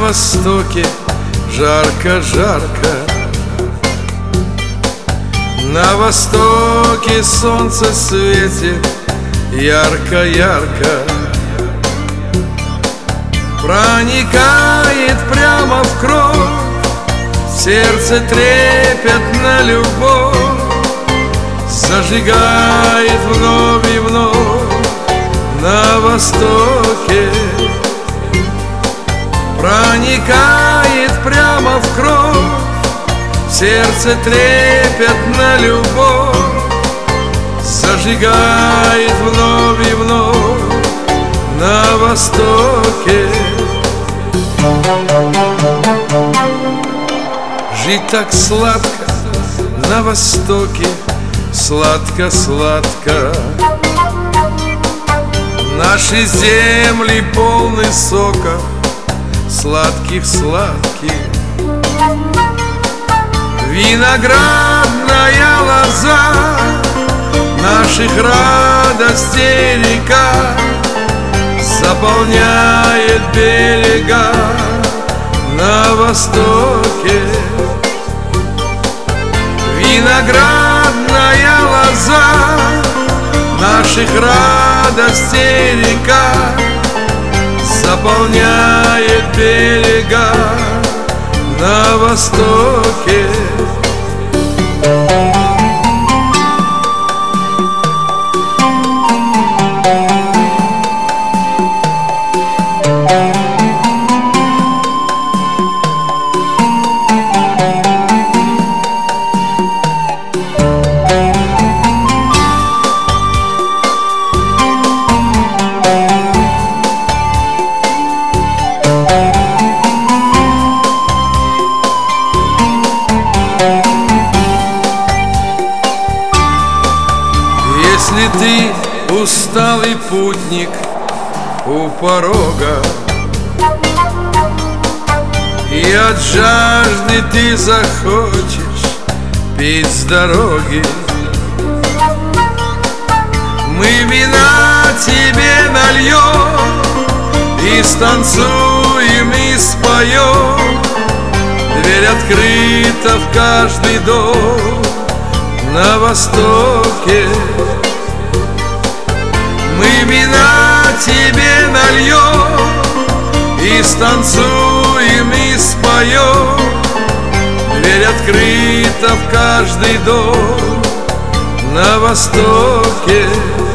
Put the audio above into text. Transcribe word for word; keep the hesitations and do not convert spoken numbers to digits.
востоке жарко-жарко, на востоке солнце светит ярко-ярко, проникает прямо в кровь, сердце трепетно любовь, зажигает вновь и вновь на востоке. Проникает прямо в кровь, сердце трепетно любовь, зажигает вновь и вновь на востоке. Жить так сладко на востоке, сладко-сладко. Наши земли полны сока, сладких-сладких. Виноградная лоза, наших радостей река, заполняет берега на востоке. Виноградная лоза, наших радостей река, заполняет берега на востоке. Если ты усталый путник у порога, и от жажды ты захочешь пить с дороги, мы вина тебе нальем и станцуем и споем. Дверь открыта в каждый дом на востоке. Мы вина тебе нальем и станцуем и споем. Дверь открыта в каждый дом на востоке.